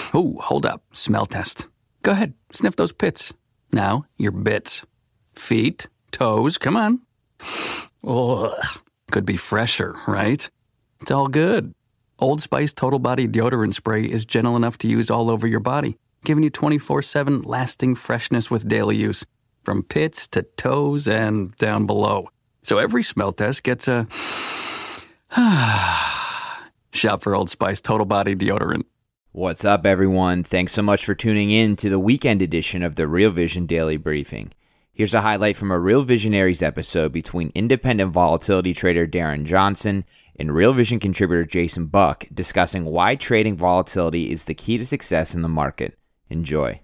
Oh, hold up. Smell test. Go ahead. Sniff those pits. Now, your bits. Feet, toes, come on. Ugh. Could be fresher, right? It's all good. Old Spice Total Body Deodorant Spray is gentle enough to use all over your body, giving you 24/7 lasting freshness with daily use, from pits to toes and down below. So every smell test gets a shop for Old Spice Total Body Deodorant. What's up, everyone? Thanks so much for tuning in to the weekend edition of the Real Vision Daily Briefing. Here's a highlight from a Real Visionaries episode between independent volatility trader Darren Johnson and Real Vision contributor Jason Buck discussing why trading volatility is the key to success in the market. Enjoy.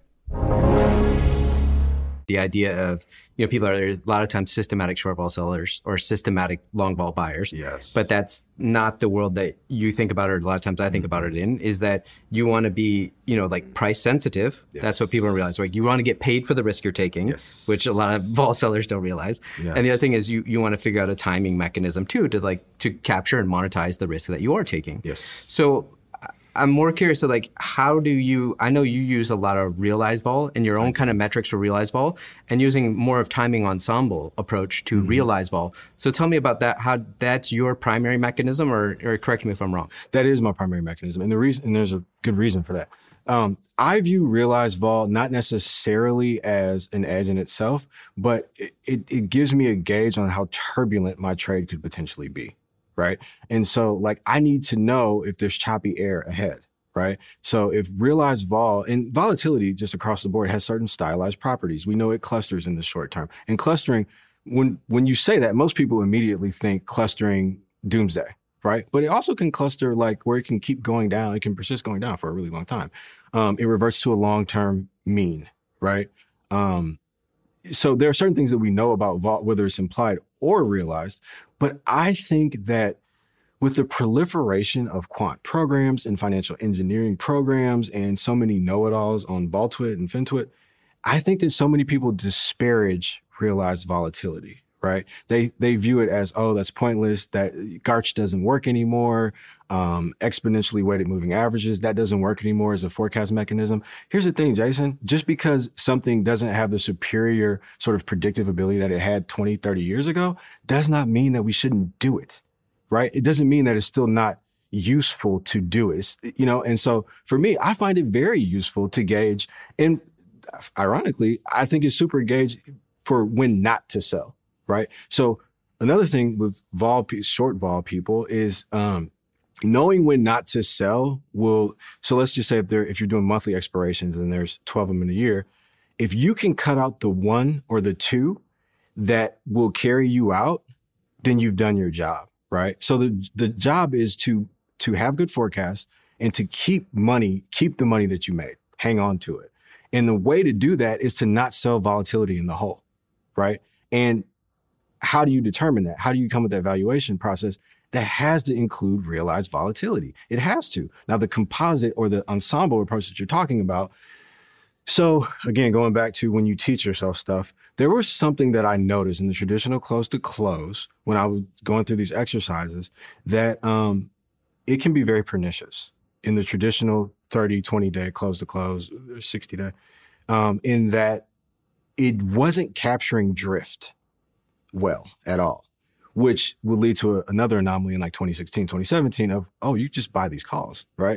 The idea of, people are a lot of times systematic short vol sellers or systematic long vol buyers. Yes. But that's not the world that you think about, or a lot of times I think about it in, is that you want to be, like price sensitive. Yes. That's what people don't realize. Like you want to get paid for the risk you're taking, yes, which a lot of vol sellers don't realize. Yes. And the other thing is you want to figure out a timing mechanism too, to capture and monetize the risk that you are taking. Yes. So I'm more curious to how do you, I know you use a lot of realized vol and your own kind of metrics for realized vol and using more of timing ensemble approach to realized vol. So tell me about that, how that's your primary mechanism, or correct me if I'm wrong. That is my primary mechanism. And there's a good reason for that. I view realized vol not necessarily as an edge in itself, but it gives me a gauge on how turbulent my trade could potentially be. Right. And so I need to know if there's choppy air ahead. Right. So if realized vol and volatility just across the board has certain stylized properties, we know it clusters in the short term. And clustering, when you say that, most people immediately think clustering doomsday. Right. But it also can cluster where it can keep going down. It can persist going down for a really long time. It reverts to a long term mean. Right. So there are certain things that we know about vol, whether it's implied or realized. But I think that with the proliferation of quant programs and financial engineering programs and so many know-it-alls on VolTwit and FinTwit, I think that so many people disparage realized volatility, right? They view it as, oh, that's pointless, that GARCH doesn't work anymore, exponentially weighted moving averages, that doesn't work anymore as a forecast mechanism. Here's the thing, Jason, just because something doesn't have the superior sort of predictive ability that it had 20, 30 years ago, does not mean that we shouldn't do it, right? It doesn't mean that it's still not useful to do it, and so for me, I find it very useful to gauge. And ironically, I think it's super gauge for when not to sell, right? So another thing with short vol people is, knowing when not to sell so let's just say if you're doing monthly expirations and there's 12 of them in a year, if you can cut out the one or the two that will carry you out, then you've done your job, right? So the job is to have good forecasts and to keep the money that you made, hang on to it. And the way to do that is to not sell volatility in the whole, right? And how do you determine that? How do you come with that valuation process? That has to include realized volatility. It has to. Now, the composite or the ensemble approach that you're talking about. So again, going back to when you teach yourself stuff, there was something that I noticed in the traditional close to close when I was going through these exercises that it can be very pernicious in the traditional 30, 20 day close to close, 60 day, in that it wasn't capturing drift well at all, which would lead to another anomaly in 2016, 2017 of, oh, you just buy these calls, right?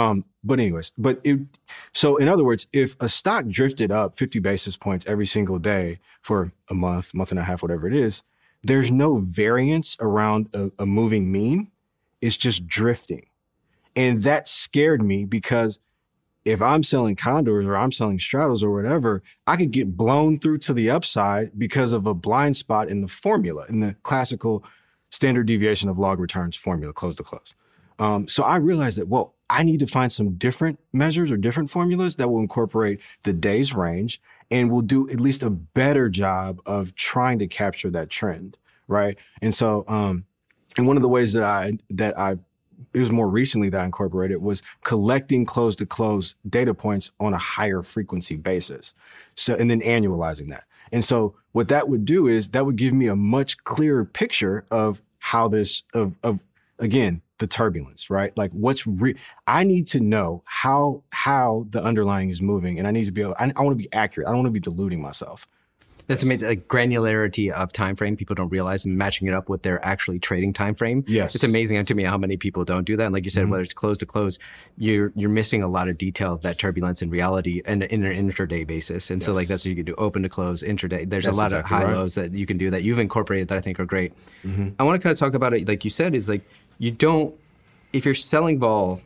So in other words, if a stock drifted up 50 basis points every single day for a month and a half, whatever it is, there's no variance around a moving mean. It's just drifting. And that scared me because if I'm selling condors or I'm selling straddles or whatever, I could get blown through to the upside because of a blind spot in the formula, in the classical standard deviation of log returns formula, close to close. So I realized that, I need to find some different measures or different formulas that will incorporate the day's range and will do at least a better job of trying to capture that trend, right? And so, and one of the ways it was more recently that I incorporated was collecting close to close data points on a higher frequency basis. So, and then annualizing that. And so what that would do is that would give me a much clearer picture of how again, the turbulence, right? Like I need to know how the underlying is moving, and I need to be able, I want to be accurate. I don't want to be deluding myself. That's amazing. Like granularity of time frame, people don't realize, and matching it up with their actually trading time frame. Yes, it's amazing to me how many people don't do that. And like you said, whether it's close to close, you're missing a lot of detail of that turbulence in reality and in an intraday basis. And so like that's what you can do: open to close, intraday. There's a lot of high lows that you can do that you've incorporated that I think are great. I want to kind of talk about it, like you said, is like you don't, if you're selling vol,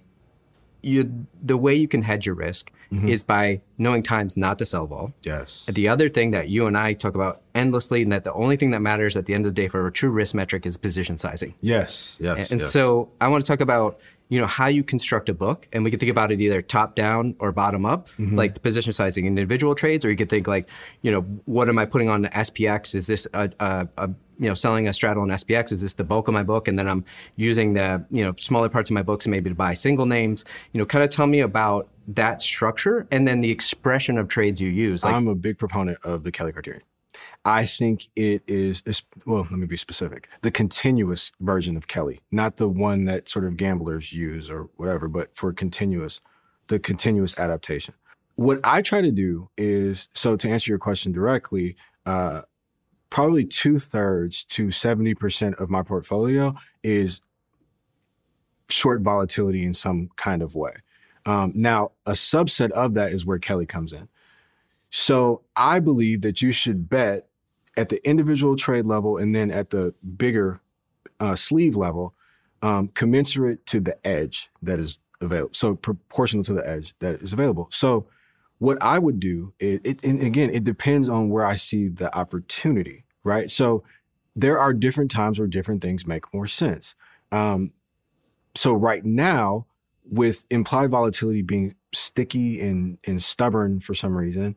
the way you can hedge your risk is by knowing times not to sell vol. Yes. The other thing that you and I talk about endlessly, and that the only thing that matters at the end of the day for a true risk metric is position sizing. Yes. And so I want to talk about, how you construct a book, and we can think about it either top down or bottom up, like the position sizing in individual trades, or you could think like, what am I putting on the SPX? Is this selling a straddle on SPX? Is this the bulk of my book? And then I'm using the, smaller parts of my books maybe to buy single names. Kind of tell me about that structure and then the expression of trades you use. I'm a big proponent of the Kelly criterion. I think it is, well, let me be specific. The continuous version of Kelly, not the one that sort of gamblers use or whatever, but for the continuous adaptation. What I try to do is, so to answer your question directly, probably 2/3 to 70% of my portfolio is short volatility in some kind of way. Now, a subset of that is where Kelly comes in. So I believe that you should bet at the individual trade level and then at the bigger sleeve level, commensurate to the edge that is available. So proportional to the edge that is available. So what I would do is, and again, it depends on where I see the opportunity, right? So there are different times where different things make more sense. So right now, with implied volatility being sticky and stubborn for some reason,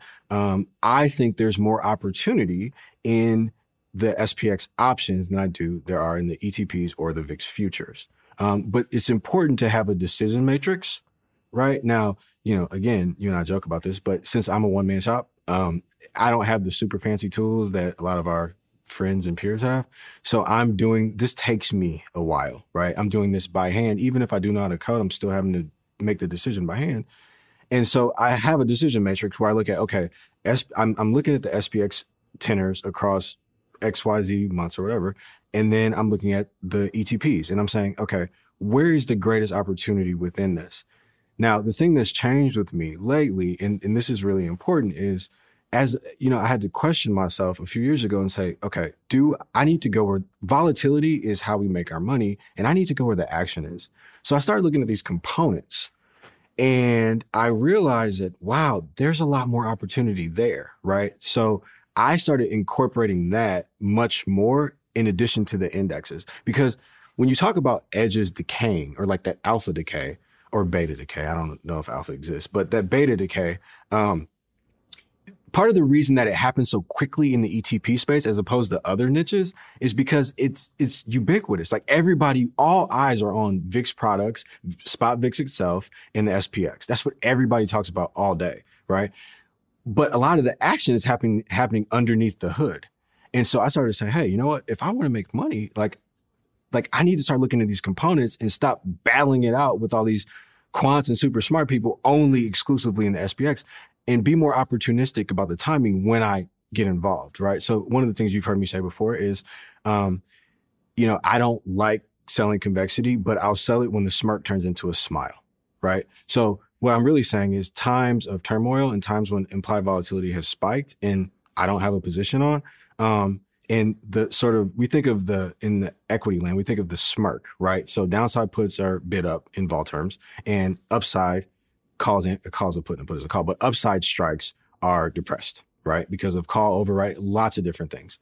I think there's more opportunity in the SPX options than there are in the ETPs or the VIX futures. But it's important to have a decision matrix, right? Now, again, you and I joke about this, but since I'm a one-man shop, I don't have the super fancy tools that a lot of our friends and peers have. So this takes me a while, right? I'm doing this by hand. Even if I do know how to code, I'm still having to make the decision by hand. And so I have a decision matrix where I look at, okay, I'm looking at the SPX tenors across XYZ months or whatever. And then I'm looking at the ETPs and I'm saying, okay, where is the greatest opportunity within this? Now, the thing that's changed with me lately, and this is really important, is as I had to question myself a few years ago and say, okay, I need to go where volatility is how we make our money, and I need to go where the action is. So I started looking at these components, and I realized that, wow, there's a lot more opportunity there, right? So I started incorporating that much more in addition to the indexes, because when you talk about edges decaying, or like that alpha decay or beta decay, I don't know if alpha exists, but that beta decay, part of the reason that it happens so quickly in the ETP space as opposed to other niches is because it's ubiquitous. Like all eyes are on VIX products, spot VIX itself, and the SPX. That's what everybody talks about all day, right? But a lot of the action is happening underneath the hood. And so I started to say, hey, you know what? If I want to make money, like I need to start looking at these components and stop battling it out with all these quants and super smart people only exclusively in the SPX, and be more opportunistic about the timing when I get involved, right? So one of the things you've heard me say before is, I don't like selling convexity, but I'll sell it when the smirk turns into a smile, right? So what I'm really saying is times of turmoil and times when implied volatility has spiked and I don't have a position on, and the sort of, in the equity land, we think of the smirk, right? So downside puts are bid up in vol terms, and upside calls a put and a put is a call, but upside strikes are depressed, right? Because of call overwrite, lots of different things.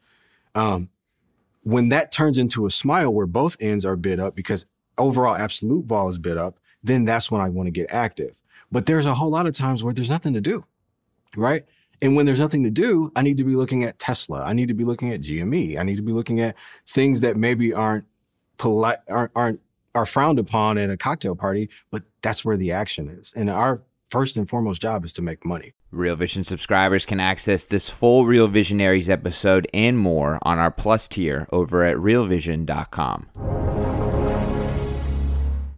When that turns into a smile where both ends are bid up because overall absolute vol is bid up, then that's when I want to get active. But there's a whole lot of times where there's nothing to do, right? And when there's nothing to do, I need to be looking at Tesla. I need to be looking at GME. I need to be looking at things that maybe aren't polite, are frowned upon at a cocktail party, but that's where the action is. And our first and foremost job is to make money. Real Vision subscribers can access this full Real Visionaries episode and more on our Plus tier over at realvision.com.